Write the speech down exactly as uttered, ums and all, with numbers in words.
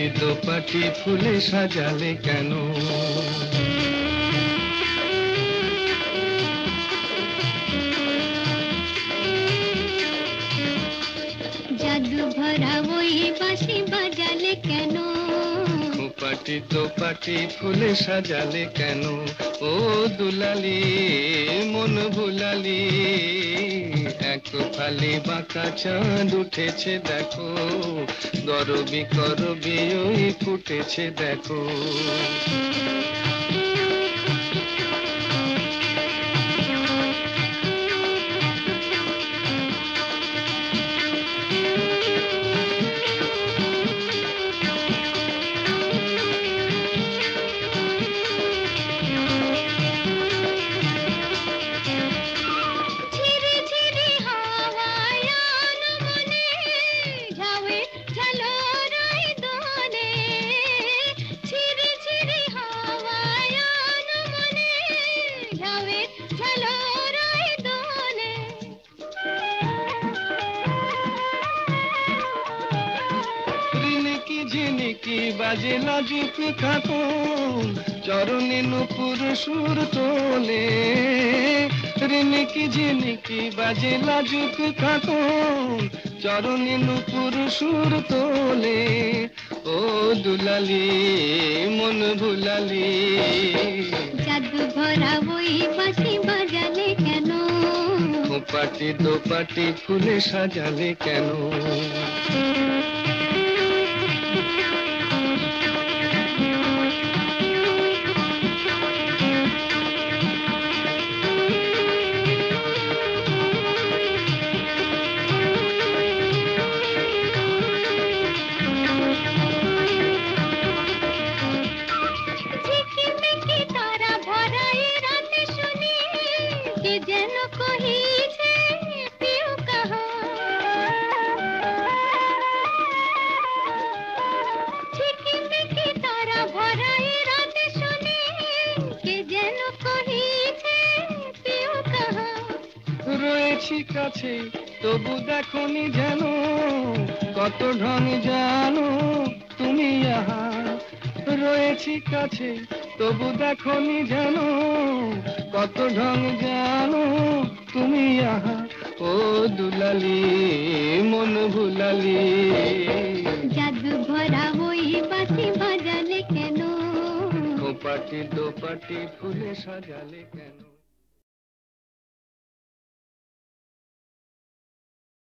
দোপাটি ফুলে সাজালে কেন? জাদু ভরা ওই বাঁশি বাজালে কেন? দোপাটি দোপাটি ফুলে সাজালে কেন? ও দুলালি মন ভুলালি, এক ফালি বাঁকা চাঁদ উঠেছে দেখো, গরবি করবি ওই ফুটেছে দেখো। ঝিরি ঝিরি হাওয়ায় আনমনে ঝাউয়ে ঝালরাই দোলে। ঝিরি ঝিরি হাওয়ায় আনমনে ঝাউয়ে ঝালরাই দোলে। রিনিকি ঝিনিকি বাজে লাজুক খাতুন, চরণে নূপুর সুর তোলে। রিনিকি ঝিনিকি বাজে লাজুক খাতুন, চরণে নূপুর সুর তোলে। ও দুলালি মন ভুলালি, জাদু ভরা ওই বাঁশি বাজালে কেন? দোপাটি দোপাটি ফুলে সাজালে কেন? ঝিকিমিকি তারা ভরা এই রাতে শুনি কে যেন কহিছে পিউ কাহা। ঝিকিমিকি তারা ভরা এই রাতে শুনি কে যেন কহিছে পিউ কাহা। রয়েছি কাছে তবু দেখনি যেন, কত ঢং জানো তুমি আহা। রয়েছি কাছে তবু দেখনি যেন, কত ঢং জানো তুমি আহা। ও দুলালি মন ভুলালি, জাদু ভরা ওই বাঁশি বাজালে কেন? দোপাটি দোপাটি ফুলে সাজালে কেন?